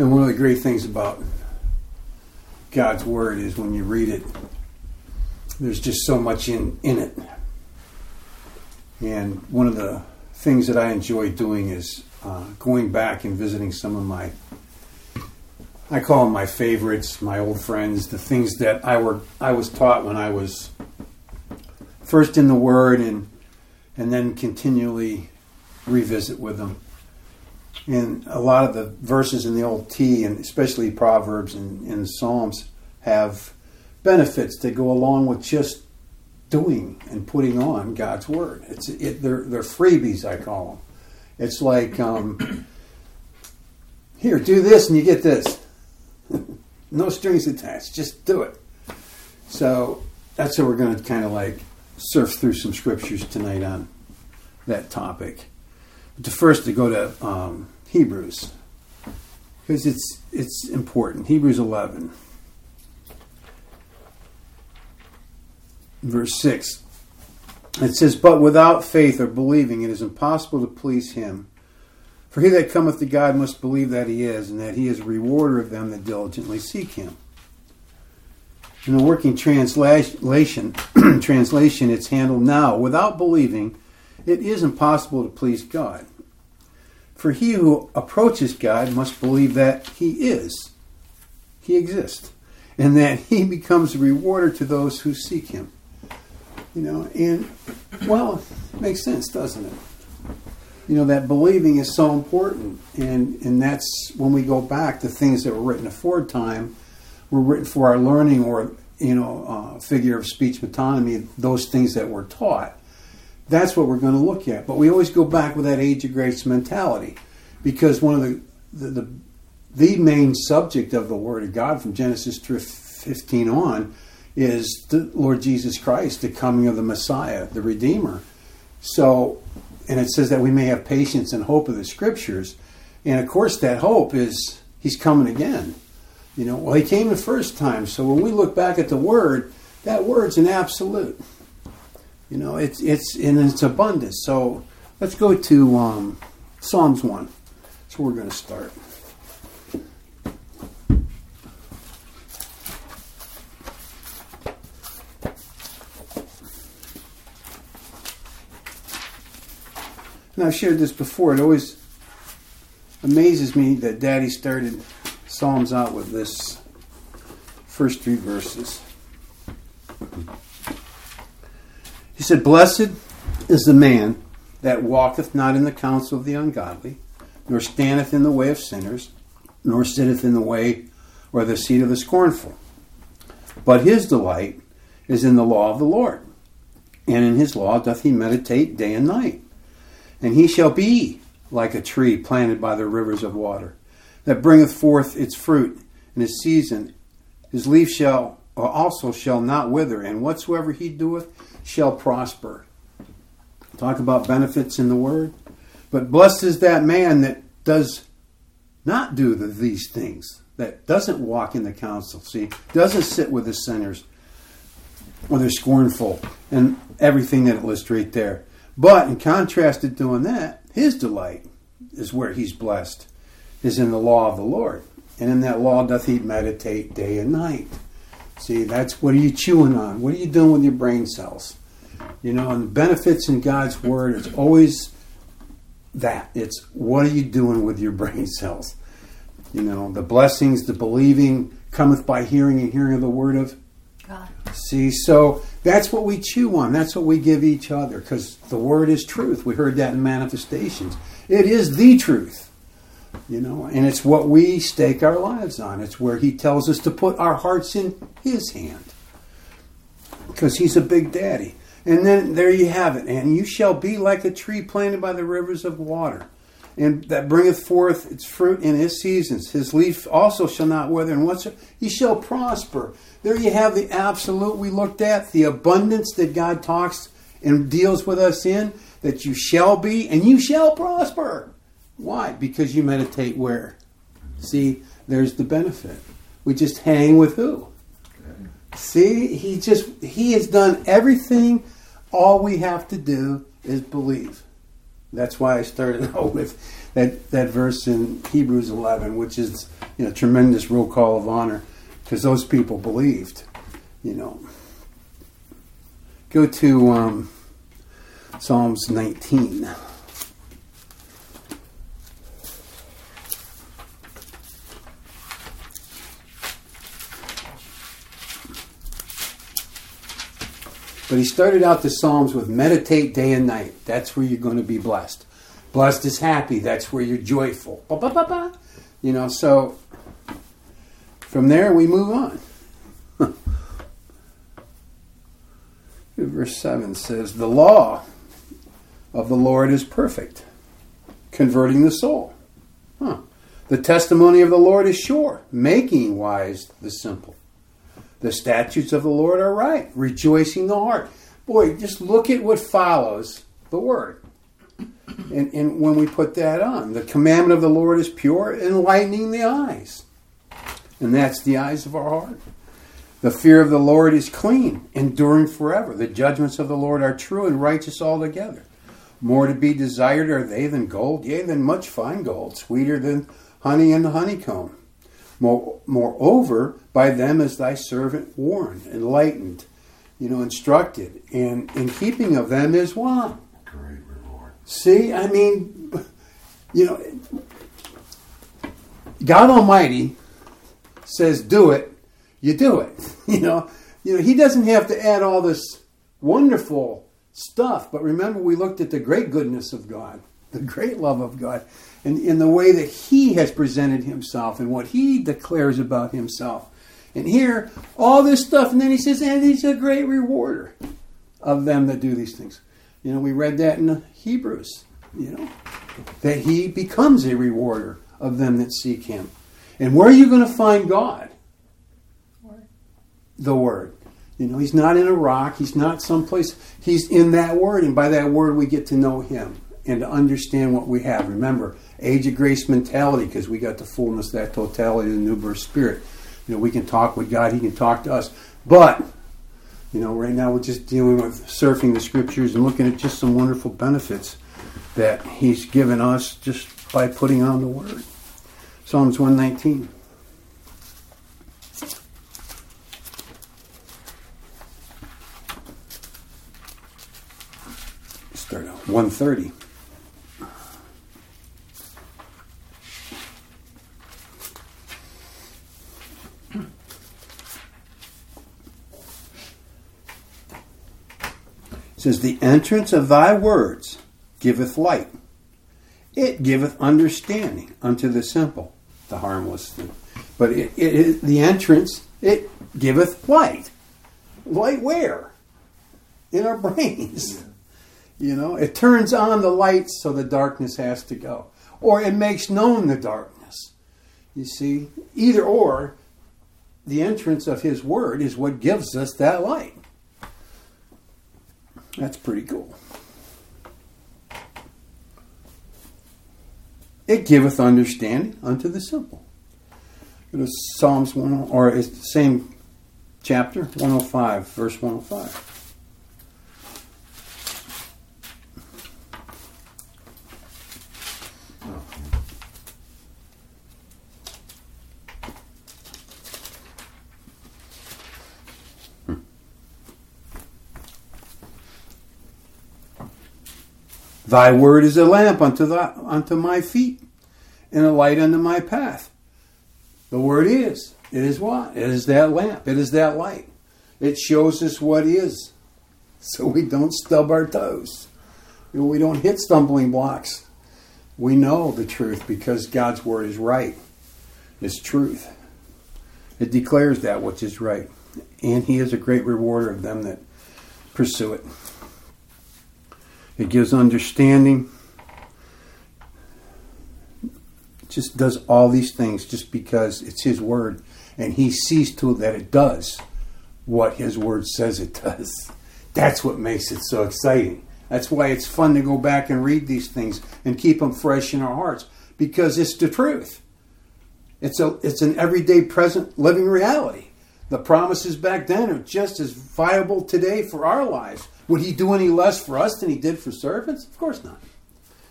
And one of the great things about God's Word is when you read it, there's just so much in it. And one of the things that I enjoy doing is going back and visiting some of I call them my favorites, my old friends, the things that I was taught when I was first in the Word, and then continually revisit with them. And a lot of the verses in the Old T, and especially Proverbs and Psalms, have benefits that go along with just doing and putting on God's Word. They're freebies, I call them. It's like, here, do this and you get this. No strings attached. Just do it. So that's how we're going to kind of like surf through some scriptures tonight on that topic. But first to go to Hebrews, because it's important. Hebrews 11, verse 6. It says, "But without faith or believing it is impossible to please him. For he that cometh to God must believe that he is, and that he is a rewarder of them that diligently seek him." In the working translation, it's handled now. Without believing, it is impossible to please God. For he who approaches God must believe that he exists, and that he becomes a rewarder to those who seek him. And, well, it makes sense, doesn't it? That believing is so important, and that's when we go back to things that were written aforetime, were written for our learning, or figure of speech metonymy, those things that were taught. That's what we're going to look at. But we always go back with that age of grace mentality, because one of the main subject of the Word of God from Genesis 15 on is the Lord Jesus Christ, the coming of the Messiah, the Redeemer. So, and it says that we may have patience and hope of the Scriptures. And of course that hope is He's coming again. Well, He came the first time. So when we look back at the Word, that Word's an absolute. It's in its abundance. So let's go to Psalms 1. That's where we're going to start. And I've shared this before. It always amazes me that Daddy started Psalms out with this first 3 verses. He said, "Blessed is the man that walketh not in the counsel of the ungodly, nor standeth in the way of sinners, nor sitteth in the way or the seat of the scornful. But his delight is in the law of the Lord, and in his law doth he meditate day and night. And he shall be like a tree planted by the rivers of water, that bringeth forth its fruit in his season. His leaf shall not wither, and whatsoever he doeth shall prosper." Talk about benefits in the Word. But blessed is that man that does not do these things, that doesn't walk in the counsel, doesn't sit with the sinners or the scornful, and everything that it lists right there. But in contrast to doing that, his delight is where he's blessed, is in the law of the Lord. And in that law doth he meditate day and night. That's what are you chewing on? What are you doing with your brain cells? And the benefits in God's Word is always that. It's what are you doing with your brain cells? The blessings, the believing cometh by hearing, and hearing of the Word of God. So that's what we chew on. That's what we give each other, because the Word is truth. We heard that in Manifestations. It is the truth. And it's what we stake our lives on. It's where He tells us to put our hearts in His hand, because He's a big daddy. And then there you have it. "And you shall be like a tree planted by the rivers of water, and that bringeth forth its fruit in his seasons. His leaf also shall not wither, and whatsoever he shall prosper." There you have the absolute we looked at, the abundance that God talks and deals with us in, that you shall be and you shall prosper. Why? Because you meditate where? There's the benefit. We just hang with who? He has done everything. All we have to do is believe. That's why I started out with that verse in Hebrews 11, which is tremendous roll call of honor, because those people believed. Go to Psalms 19. But he started out the Psalms with meditate day and night. That's where you're going to be blessed. Blessed is happy. That's where you're joyful. Ba, ba, ba, ba. So from there we move on. Verse 7 says, the law of the Lord is perfect, converting the soul. The testimony of the Lord is sure, making wise the simple. The statutes of the Lord are right, rejoicing the heart. Boy, just look at what follows the word. And when we put that on, the commandment of the Lord is pure, enlightening the eyes. And that's the eyes of our heart. The fear of the Lord is clean, enduring forever. The judgments of the Lord are true and righteous altogether. More to be desired are they than gold, yea, than much fine gold, sweeter than honey and the honeycomb. Moreover, by them is thy servant warned, enlightened, instructed. And in keeping of them is what? Great reward. See, God Almighty says do it, you do it. He doesn't have to add all this wonderful stuff. But remember, we looked at the great goodness of God, the great love of God, and in the way that he has presented himself and what he declares about himself. And here, all this stuff, and then he says, and he's a great rewarder of them that do these things. We read that in Hebrews, that he becomes a rewarder of them that seek him. And where are you going to find God? The Word. He's not in a rock. He's not someplace. He's in that Word. And by that Word, we get to know him and to understand what we have. Remember, age of grace mentality, because we got the fullness, that totality of the new birth spirit. We can talk with God. He can talk to us. But, right now we're just dealing with surfing the scriptures and looking at just some wonderful benefits that he's given us just by putting on the Word. Psalms 119. Start out 130. It says, the entrance of thy words giveth light. It giveth understanding unto the simple, the harmless thing. But the entrance, it giveth light. Light where? In our brains. It turns on the light so the darkness has to go. Or it makes known the darkness. You see, either or, the entrance of his word is what gives us that light. That's pretty cool. It giveth understanding unto the simple. It was Psalms 1, or it's the same chapter, 105, verse 105. Thy word is a lamp unto my feet, and a light unto my path. The word is. It is what? It is that lamp. It is that light. It shows us what is, so we don't stub our toes. We don't hit stumbling blocks. We know the truth because God's word is right. It's truth. It declares that which is right. And he is a great rewarder of them that pursue it. It gives understanding. It just does all these things just because it's his word. And he sees to it that it does what his word says it does. That's what makes it so exciting. That's why it's fun to go back and read these things and keep them fresh in our hearts. Because it's the truth. It's an everyday present living reality. The promises back then are just as viable today for our lives. Would he do any less for us than he did for servants? Of course not.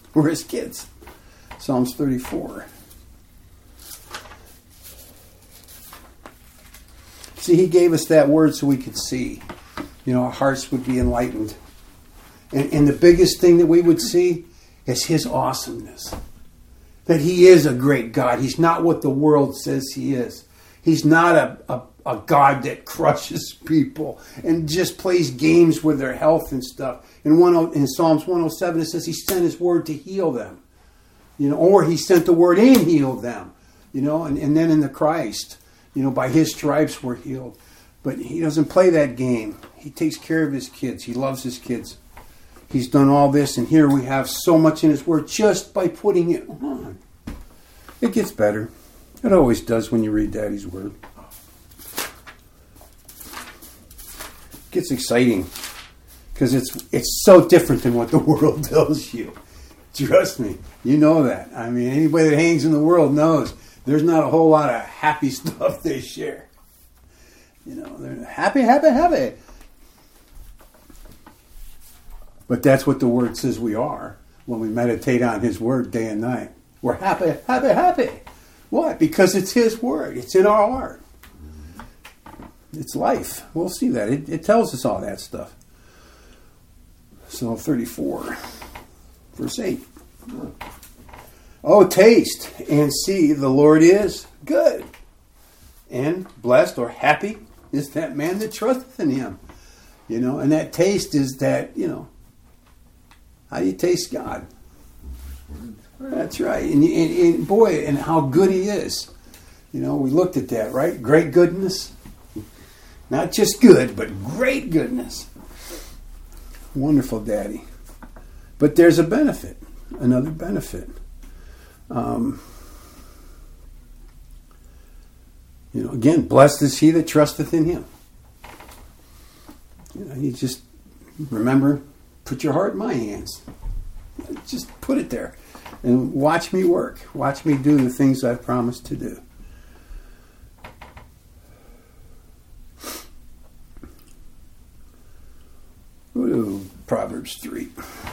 We're his kids. Psalms 34. See, he gave us that word so we could see. Our hearts would be enlightened. And the biggest thing that we would see is his awesomeness. That he is a great God. He's not what the world says he is. He's not a God that crushes people and just plays games with their health and stuff. In Psalms 107, it says he sent his word to heal them. Or he sent the word and healed them. And then in the Christ, by his stripes we're healed. But he doesn't play that game. He takes care of his kids. He loves his kids. He's done all this, and here we have so much in his word just by putting it on. It gets better. It always does when you read Daddy's word. It gets exciting because it's so different than what the world tells you. Trust me, you know that. I mean, anybody that hangs in the world knows there's not a whole lot of happy stuff they share. They're happy, happy, happy. But that's what the word says we are when we meditate on his word day and night. We're happy, happy, happy. Why? Because it's his word. It's in our heart. It's life. We'll see that. It tells us all that stuff. Psalm 34, verse 8. Oh, taste and see the Lord is good. And blessed or happy is that man that trusteth in him. And that taste is that, how do you taste God? That's right. And boy, and how good he is. We looked at that, right? Great goodness. Not just good, but great goodness. Wonderful Daddy. But there's a benefit. Another benefit. Again, blessed is he that trusteth in him. You just remember, put your heart in my hands. Just put it there. And watch me work. Watch me do the things I've promised to do. Go to Proverbs 3.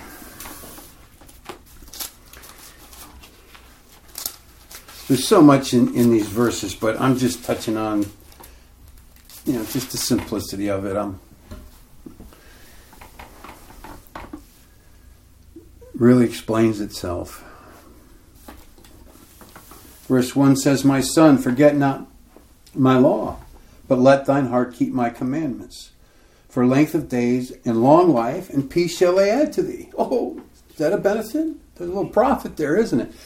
There's so much in these verses, but I'm just touching on, just the simplicity of it. Really explains itself. Verse 1 says, My son, forget not my law, but let thine heart keep my commandments. For length of days and long life and peace shall they add to thee. Oh, is that a benefit? There's a little profit there, isn't it?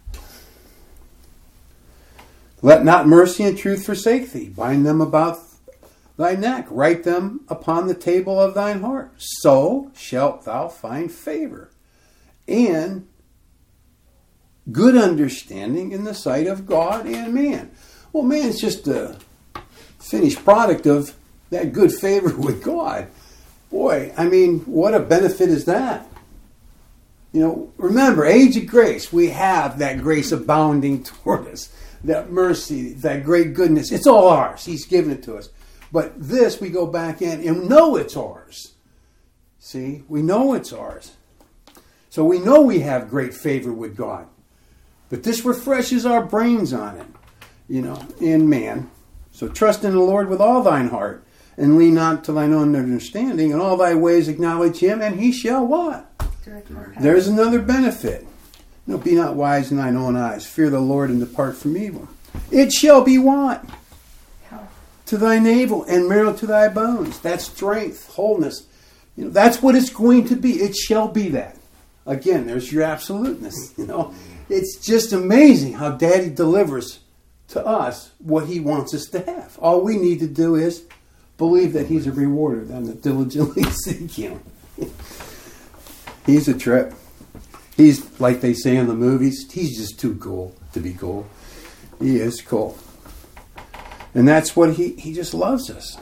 Let not mercy and truth forsake thee. Bind them about thy neck. Write them upon the table of thine heart. So shalt thou find favor and good understanding in the sight of God and man. Well, man's just a finished product of that good favor with God. Boy, what a benefit is that? Remember, age of grace, we have that grace abounding toward us. That mercy, that great goodness, it's all ours. He's given it to us. But this, we go back in and know it's ours. See, we know it's ours. So we know we have great favor with God. But this refreshes our brains on it, in man. So trust in the Lord with all thine heart, and lean not to thine own understanding. In all thy ways acknowledge him, and he shall what? There's another benefit. Be not wise in thine own eyes. Fear the Lord and depart from evil. It shall be what? Health to thy navel and marrow to thy bones. That's strength, wholeness. That's what it's going to be. It shall be that. Again, there's your absoluteness. It's just amazing how Daddy delivers to us what he wants us to have. All we need to do is believe that he's a rewarder of them that diligently seek him. He's a trip. He's, like they say in the movies, he's just too cool to be cool. He is cool. And that's what he just loves us.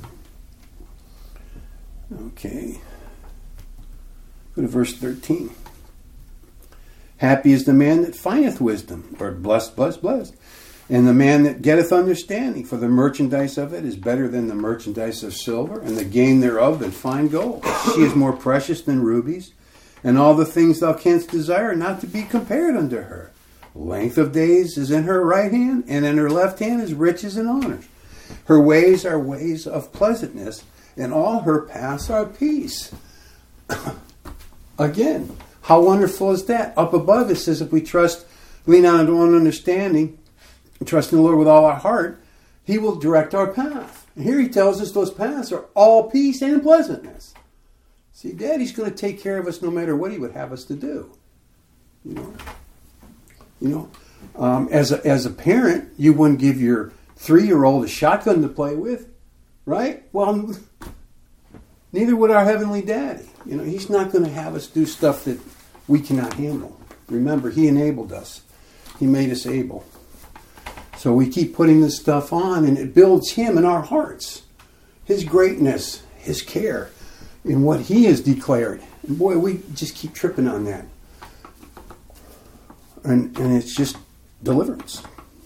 Okay. Go to verse 13. Happy is the man that findeth wisdom, or blessed, blessed, blessed. And the man that getteth understanding, for the merchandise of it is better than the merchandise of silver, and the gain thereof than fine gold. She is more precious than rubies. and all the things thou canst desire not to be compared unto her. Length of days is in her right hand, and in her left hand is riches and honors. Her ways are ways of pleasantness, and all her paths are peace. Again, how wonderful is that? Up above it says if we lean on our own understanding, and trust in the Lord with all our heart, He will direct our path. And here He tells us those paths are all peace and pleasantness. See, Daddy's going to take care of us no matter what He would have us to do. As a parent, you wouldn't give your 3-year-old a shotgun to play with, right? Well, neither would our Heavenly Daddy. He's not going to have us do stuff that we cannot handle. Remember, He enabled us. He made us able. So we keep putting this stuff on, and it builds Him in our hearts. His greatness, His care, in what He has declared. And boy, we just keep tripping on that. And it's just deliverance.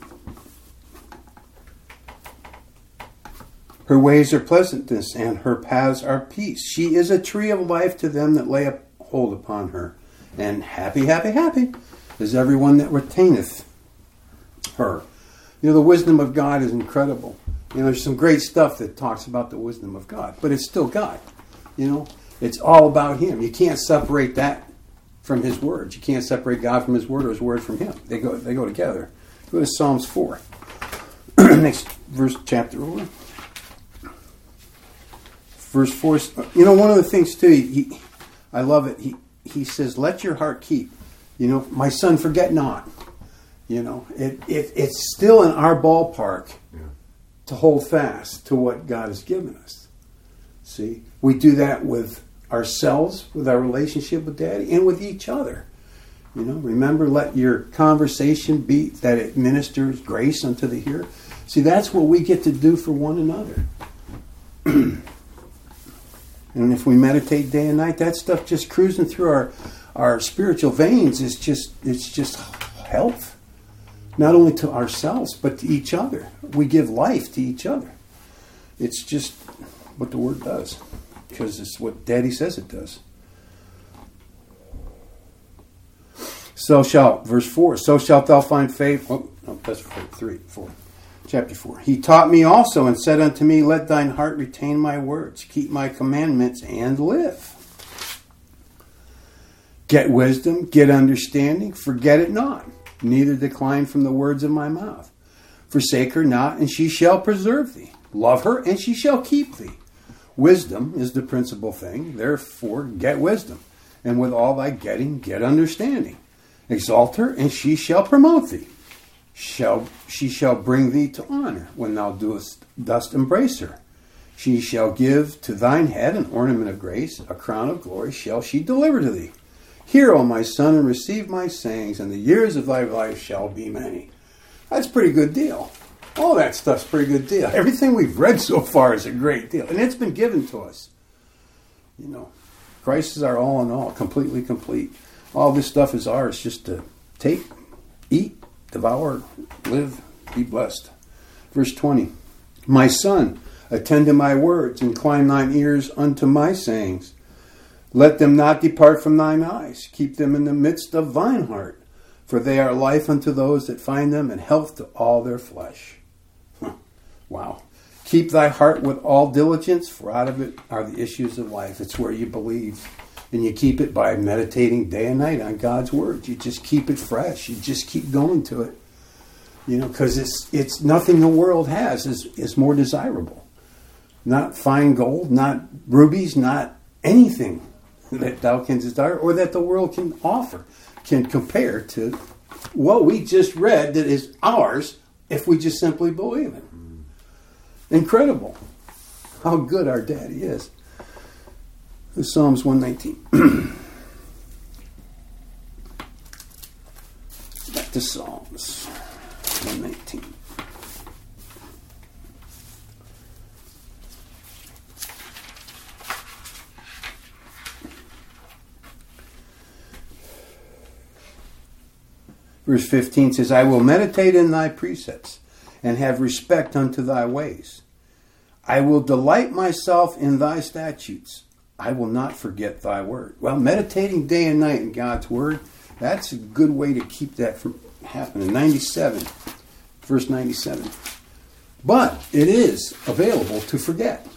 Her ways are pleasantness, and her paths are peace. She is a tree of life to them that lay hold upon her. And happy, happy, happy is everyone that retaineth her. The wisdom of God is incredible. There's some great stuff that talks about the wisdom of God, but it's still God. It's all about Him. You can't separate that from His words. You can't separate God from His word or His word from Him. They go together. Go to Psalms 4. Next verse, chapter 1. Verse 4. One of the things too, I love it. He says, "Let your heart keep." My son, forget not. It's still in our ballpark to hold fast to what God has given us. See, we do that with ourselves, with our relationship with Daddy, and with each other. Remember, let your conversation be that it ministers grace unto the hearer. See, that's what we get to do for one another. And if we meditate day and night, that stuff just cruising through our spiritual veins it's just health. Not only to ourselves, but to each other. We give life to each other. It's just what the Word does. Because it's what Daddy says it does. Verse 4, so shalt thou find faith. Oh, no, that's 4. Chapter 4. He taught me also and said unto me, let thine heart retain my words. Keep my commandments and live. Get wisdom, get understanding, forget it not. Neither decline from the words of my mouth. Forsake her not, and she shall preserve thee. Love her, and she shall keep thee. Wisdom is the principal thing. Therefore, get wisdom. And with all thy getting, get understanding. Exalt her, and she shall promote thee. She shall bring thee to honor when thou dost embrace her. She shall give to thine head an ornament of grace, a crown of glory shall she deliver to thee. Hear, O my son, and receive my sayings, and the years of thy life shall be many. That's a pretty good deal. All that stuff's a pretty good deal. Everything we've read so far is a great deal. And it's been given to us. Christ is our all in all, completely complete. All this stuff is ours just to take, eat, devour, live, be blessed. Verse 20. My son, attend to my words, incline thine ears unto my sayings. Let them not depart from thine eyes. Keep them in the midst of thine heart. For they are life unto those that find them, and health to all their flesh. Wow. Keep thy heart with all diligence, for out of it are the issues of life. It's where you believe. And you keep it by meditating day and night on God's word. You just keep it fresh. You just keep going to it. Because it's nothing the world has is more desirable. Not fine gold, not rubies, not anything that thou canst desire or that the world can offer, can compare to what we just read that is ours if we just simply believe it. Incredible how good our Daddy is. Psalms 119. Back to Psalms 119. Verse 15 says, I will meditate in thy precepts, and have respect unto thy ways. I will delight myself in thy statutes. I will not forget thy word. Well, meditating day and night in God's word, that's a good way to keep that from happening. 97, verse 97. But it is available to forget.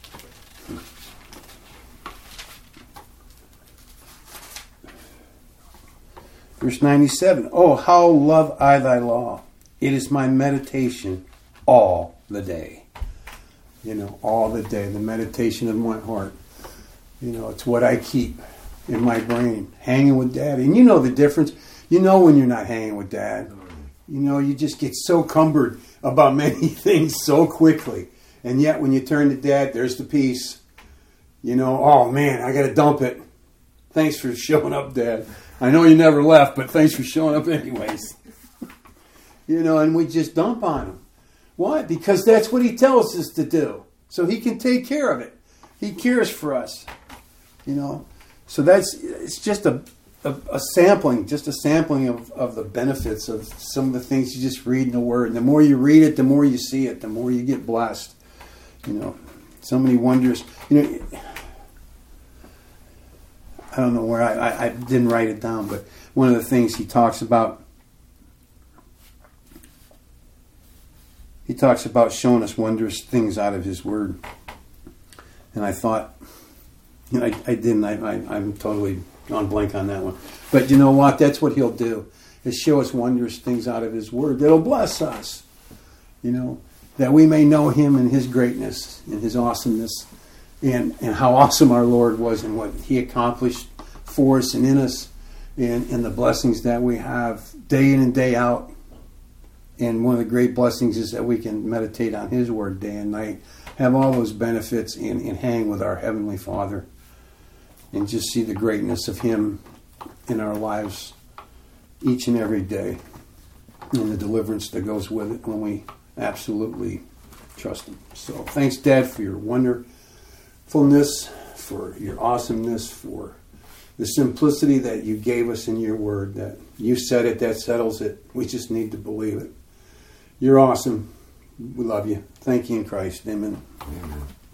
Verse 97. Oh, how love I thy law. It is my meditation all the day. All the day. The meditation of my heart. It's what I keep in my brain. Hanging with Dad. And you know the difference. You know when you're not hanging with Dad. You just get so cumbered about many things so quickly. And yet when you turn to Dad, there's the peace. Oh man, I got to dump it. Thanks for showing up, Dad. I know you never left, but thanks for showing up anyways. And we just dump on him. Why? Because that's what he tells us to do. So he can take care of it. He cares for us. So it's just a sampling, of the benefits of some of the things you just read in the Word. And the more you read it, the more you see it, the more you get blessed. So many wonders. I don't know where I didn't write it down, but one of the things he talks about showing us wondrous things out of his word. And I thought, I didn't. I'm totally gone blank on that one. But you know what? That's what he'll do, is show us wondrous things out of his word that'll bless us. That we may know him and his greatness and his awesomeness. And how awesome our Lord was and what he accomplished for us and in us, and the blessings that we have day in and day out. And one of the great blessings is that we can meditate on his word day and night, have all those benefits, and hang with our Heavenly Father, and just see the greatness of him in our lives each and every day, and the deliverance that goes with it when we absolutely trust him. So thanks, Dad, for your wonderfulness, for your awesomeness, for the simplicity that you gave us in your word, that you said it, that settles it. We just need to believe it. You're awesome. We love you. Thank you in Christ. Amen. Amen.